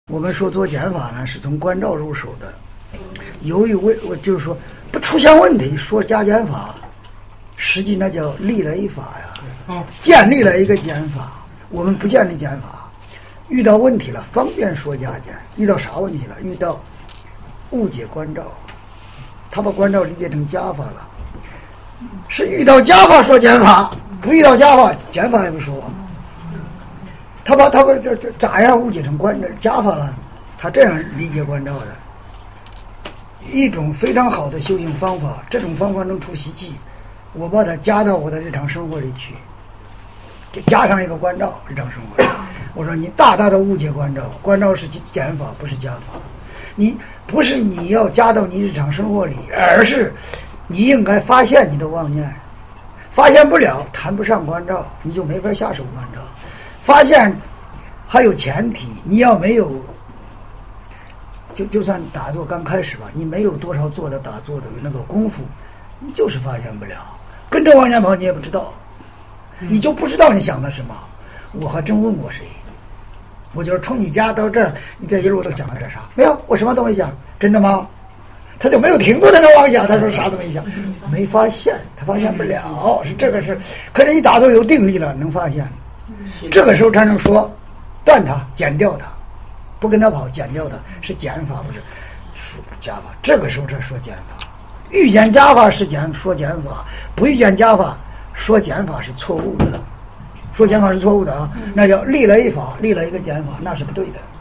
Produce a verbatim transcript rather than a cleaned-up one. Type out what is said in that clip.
我们说做减法呢，是从关照入手的。由于为我就是说不出现问题，说加减法，实际那叫立了一法呀，建立了一个减法。我们不建立减法，遇到问题了方便说加减。遇到啥问题了？遇到误解关照，他把关照理解成加法了，是遇到加法说减法，不遇到加法减法也不说。他把他把这这咋样误解成关加法了？他这样理解关照的，一种非常好的修行方法。这种方法能出奇迹，我把它加到我的日常生活里去，就加上一个关照。日常生活里，我说你大大的误解关照，关照是减法，不是加法。你不是你要加到你日常生活里，而是你应该发现你的妄念，发现不了，谈不上关照，你就没法下手关照。发现还有前提，你要没有，就就算打坐刚开始吧，你没有多少做的打坐的那个功夫，你就是发现不了，跟着往前跑你也不知道，你就不知道你想的什么。我还真问过谁，我就是从你家到这儿，你这一路都想了点啥？没有，我什么都没想。真的吗？他就没有停过在那妄想，他说啥都没想，没发现，他发现不了，是这个是。可是你打坐有定力了，能发现。这个时候才能说断它，减掉它，不跟他跑，减掉它，是减法，不是加法。这个时候才说减法。遇见加法是减说减法，不遇见加法说减法是错误的，说减法是错误的啊，那叫立了一法，立了一个减法，那是不对的。